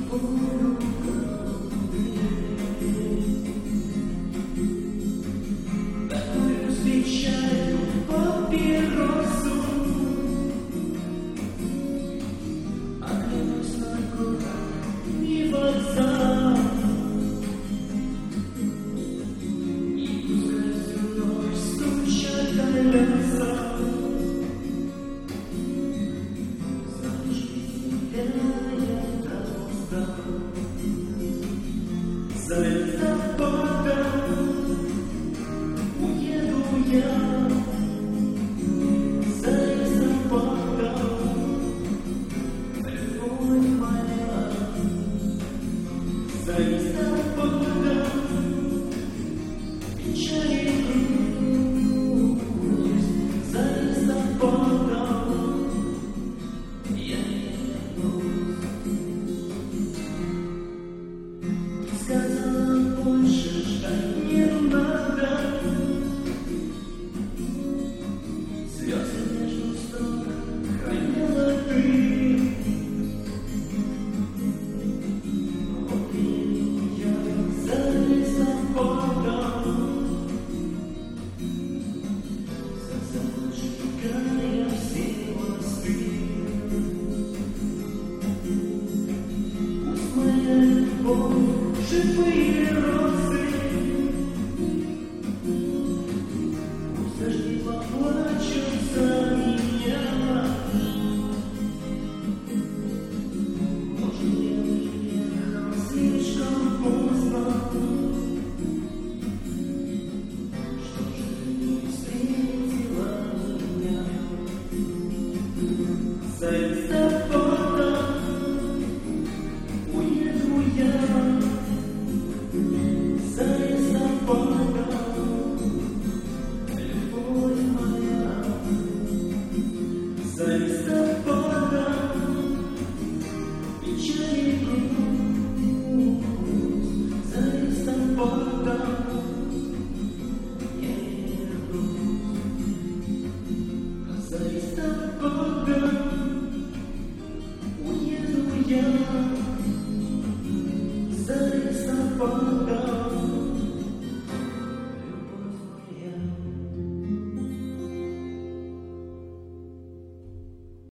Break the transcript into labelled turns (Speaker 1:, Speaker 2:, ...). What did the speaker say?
Speaker 1: Живые розы, пусть дожди поплачут за меня. Может, я приехал слишком поздно, что же ты не встретила меня? За листопадом уеду я. За листопадом печали грусть, за листопадом я вернусь, за листопадом уеду я, за листопадом.